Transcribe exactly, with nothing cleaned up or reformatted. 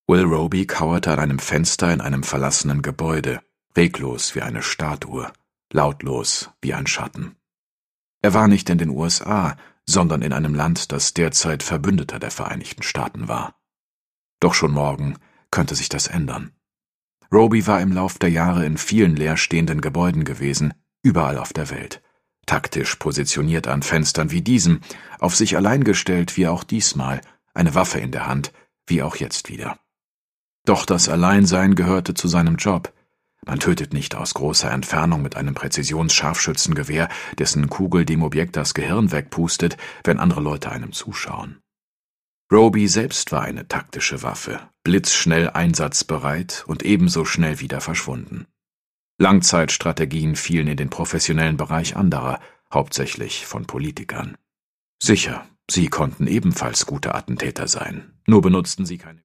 Will Roby kauerte an einem Fenster in einem verlassenen Gebäude, reglos wie eine Statue, lautlos wie ein Schatten. Er war nicht in den U S A, sondern in einem Land, das derzeit Verbündeter der Vereinigten Staaten war. Doch schon morgen könnte sich das ändern. Roby war im Lauf der Jahre in vielen leerstehenden Gebäuden gewesen, überall auf der Welt. Taktisch positioniert an Fenstern wie diesem, auf sich allein gestellt wie auch diesmal, eine Waffe in der Hand, wie auch jetzt wieder. Doch das Alleinsein gehörte zu seinem Job. Man tötet nicht aus großer Entfernung mit einem Präzisionsscharfschützengewehr, dessen Kugel dem Objekt das Gehirn wegpustet, wenn andere Leute einem zuschauen. Roby selbst war eine taktische Waffe, blitzschnell einsatzbereit und ebenso schnell wieder verschwunden. Langzeitstrategien fielen in den professionellen Bereich anderer, hauptsächlich von Politikern. Sicher, sie konnten ebenfalls gute Attentäter sein, nur benutzten sie keine